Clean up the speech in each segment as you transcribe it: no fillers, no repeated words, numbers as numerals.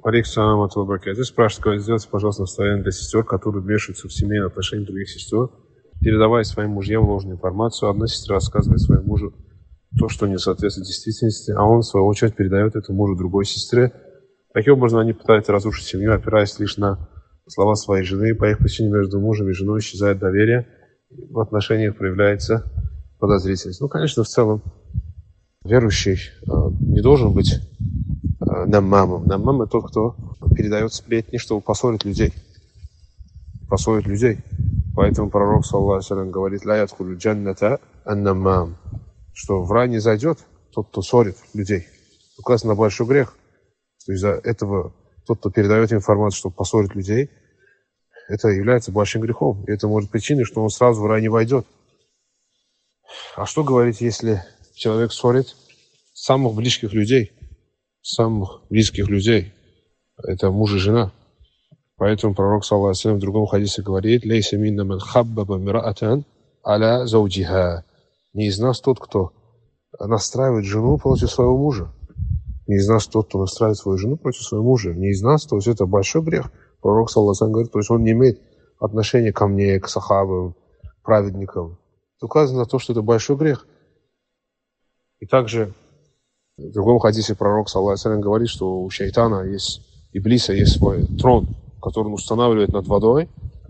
Алейкум салам баракатух. Спрашивает, говорит, сделайте, пожалуйста, наставление для сестер, которые вмешиваются в семейные отношения других сестер, передавая своим мужьям ложную информацию. Одна сестра рассказывает своему мужу то, что не соответствует действительности, а он, в свою очередь, передает это мужу другой сестре. Таким образом, они пытаются разрушить семью, опираясь лишь на слова своей жены. По их причине между мужем и женой исчезает доверие, в отношениях проявляется подозрительность. Ну, конечно, в целом, верующий не должен быть наммамом. Наммам — это тот, кто передает сплетни, чтобы поссорить людей. Поссорить людей. Поэтому пророк, саллаллаху алейхи ва саллям, говорит: «Ля ядхулю джанната ан-наммам», что в рай не зайдет тот, кто ссорит людей. Указано на большой грех. Что из-за этого тот, кто передает информацию, чтобы поссорить людей, это является большим грехом. И это может быть причиной, что он сразу в рай не войдет. А что говорить, если человек ссорит самых близких людей? Самых близких людей. Это муж и жена. Поэтому пророк, саллаллаху алейхи ва саллям, в другом хадисе говорит: «Лейса минна ман хаббаба мираатан аля зауджиха». Не из нас тот, кто настраивает жену против своего мужа. Не из нас тот, кто настраивает свою жену против своего мужа. Не из нас, то есть это большой грех. Пророк, саллаллаху алейхи ва саллям, говорит, то есть он не имеет отношения ко мне, к сахабам, праведникам. Указано на то, что это большой грех. И также в другом хадисе пророк, саллаллаху алейхи ва саллям, говорит, что у шайтана есть, иблиса есть свой трон, который он устанавливает над водой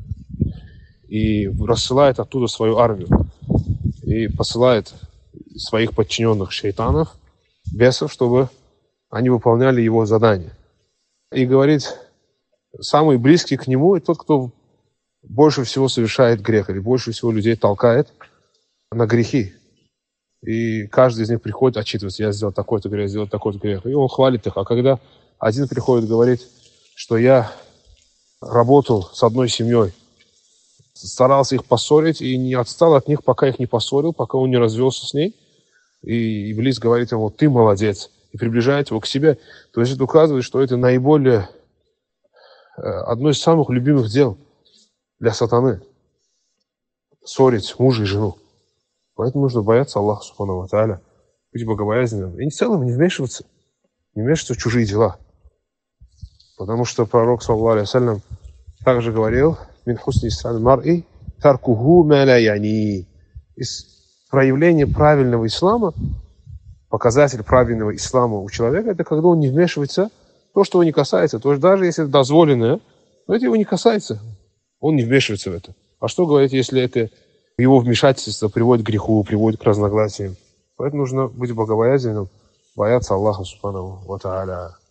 и рассылает оттуда свою армию. И посылает своих подчиненных шайтанов, бесов, чтобы они выполняли его задания. И говорит, самый близкий к нему — это тот, кто больше всего совершает грех, или больше всего людей толкает на грехи. И каждый из них приходит отчитываться: я сделал такой-то грех, сделал такой-то грех. И он хвалит их. А когда один приходит, говорит, что я работал с одной семьей, старался их поссорить и не отстал от них, пока их не поссорил, пока он не развелся с ней. И иблис говорит ему: ты молодец, и приближает его к себе. То есть это указывает, что это наиболее одно из самых любимых дел для сатаны — ссорить мужа и жену. Поэтому нужно бояться Аллаха субхану ва тааля, быть богобоязненным и в целом не вмешиваться в чужие дела. Потому что пророк, саллаллаху алейхи ва саллям, также говорил: «Мин хусни ислами мар'i таркуху ма ла яни». Из проявления правильного ислама, показатель правильного ислама у человека — это когда он не вмешивается в то, что его не касается. То есть даже если это дозволенное, но это его не касается, он не вмешивается в это. А что говорить, если это его вмешательство приводит к греху, приводит к разногласиям? Поэтому нужно быть богобоязненным, бояться Аллаха субхану ва тааля.